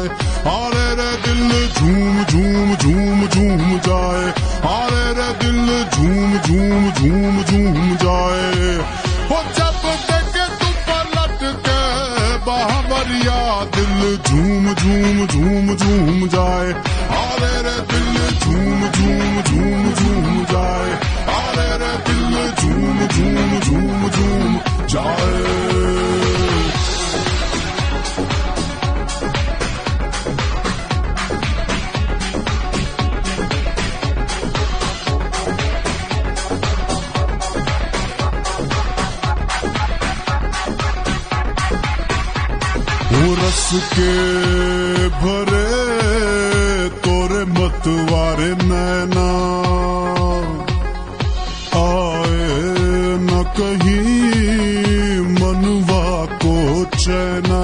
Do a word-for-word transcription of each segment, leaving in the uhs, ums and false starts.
अरे रे दिल झूम झूम झूम झूम जाए, अरे रे दिल झूम झूम झूम झूम जाए। हो जब देखे तू पलट के बावरिया, दिल झूम झूम झूम झूम जाए, अरे रे दिल झूम झूम झूम झूम जाए, अरे रे दिल झूम झूम झूम झूम जाए। वो रस के भरे तोरे मतवारे नैना, आए न कहीं मनवा को चैना।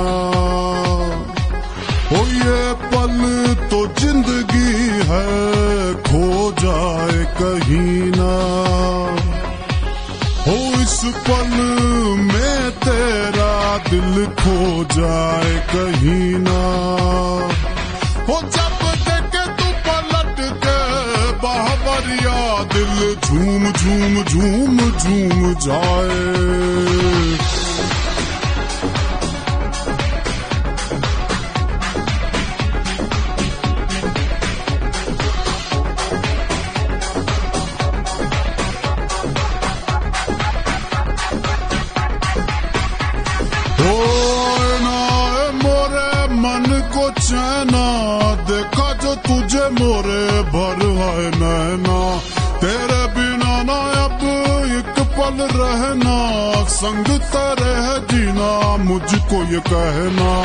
ओ ये पल तो जिंदगी है, खो जाए कहीं ना। हो इस पल में तेरा दिल खो जाए कहीं ना। हो जब देखे तू पलट के बावरिया, दिल झूम झूम झूम झूम जाए। चैना देखा जो तुझे मोरे भर है नैना, तेरे बिना ना अब एक पल रहना, संग तेरे है जीना मुझको ये कहना।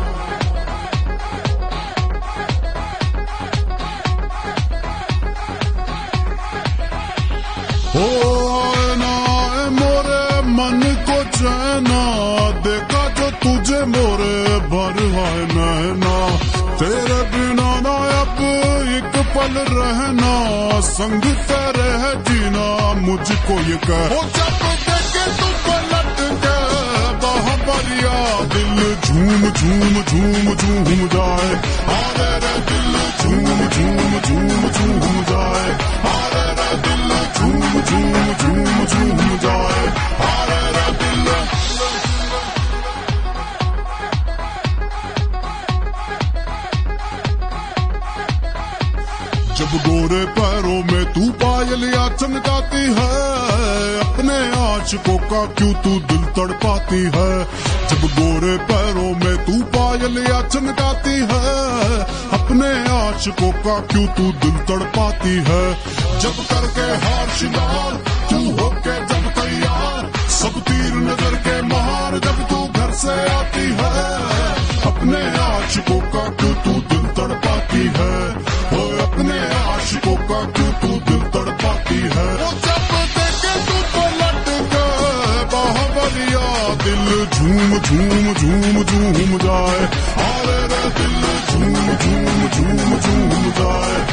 ओ ना मोरे मन को चैना, देखा जो तुझे मोरे भर है नैना, तेरे बिना ना अब एक पल रहना, संग तेरे है जीना मुझको ये कह। ओ जब देखे तू पलट के बावरिया, दिल झूम झूम झूम झूम जाए, अरे रे दिल झूम झूम झूम झूम जाए, अरे रे दिल झूम झूम झूम झूम जाए, अरे रे दिल। जब गोरे पैरों में तू पायलियां चमकाती है, अपने आशिकों का क्यों तू दिल तड़पाती है। जब गोरे पैरों में तू पायलियां चमकाती है, अपने आशिकों का क्यों तू दिल तड़पाती है। जब करके हार शिंगार तू होके जब तैयार, सब तीर नजर के मार जब तू घर से आती है, अपने आशिकों का क्यों तू दिल तड़पाती है। ओ अपने आशिकों का क्यों तू दिल तड़पाती है। वो जब देखे तू पलट के बावरिया, दिल झूम झूम झूम झूम जाए, अरे रे दिल झूम झूम झूम झूम जाए।